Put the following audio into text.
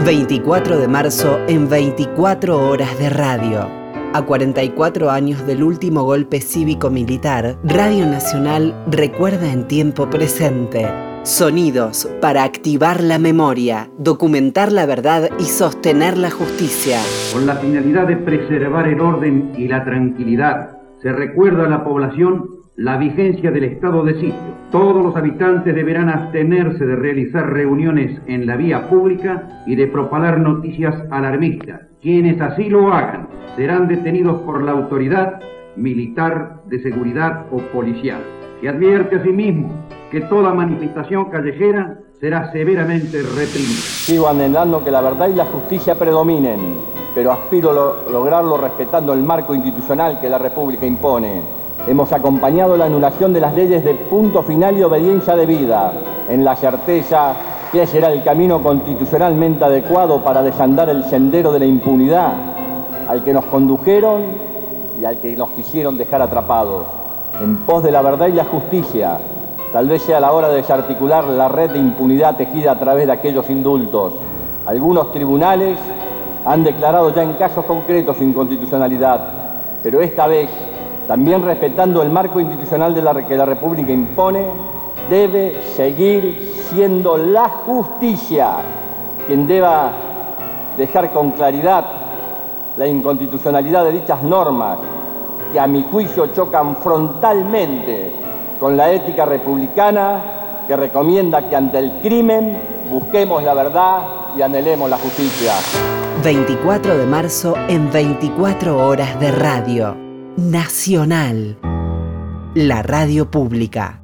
24 de marzo en 24 horas de radio. A 44 años del último golpe cívico-militar, Radio Nacional recuerda en tiempo presente. Sonidos para activar la memoria, documentar la verdad y sostener la justicia. Con la finalidad de preservar el orden y la tranquilidad, se recuerda a la población la vigencia del estado de sitio. Todos los habitantes deberán abstenerse de realizar reuniones en la vía pública y de propalar noticias alarmistas. Quienes así lo hagan serán detenidos por la autoridad militar, de seguridad o policial. Se advierte asimismo que toda manifestación callejera será severamente reprimida. Sigo anhelando que la verdad y la justicia predominen, pero aspiro a lograrlo respetando el marco institucional que la República impone. Hemos acompañado la anulación de las leyes de punto final y obediencia debida, en la certeza que ese era el camino constitucionalmente adecuado para desandar el sendero de la impunidad al que nos condujeron y al que nos quisieron dejar atrapados. En pos de la verdad y la justicia, tal vez sea la hora de desarticular la red de impunidad tejida a través de aquellos indultos. Algunos tribunales han declarado ya en casos concretos su inconstitucionalidad, pero esta vez, también respetando el marco institucional que la República impone, debe seguir siendo la justicia quien deba dejar con claridad la inconstitucionalidad de dichas normas que a mi juicio chocan frontalmente con la ética republicana que recomienda que ante el crimen busquemos la verdad y anhelemos la justicia. 24 de marzo en 24 horas de radio. Nacional, la radio pública.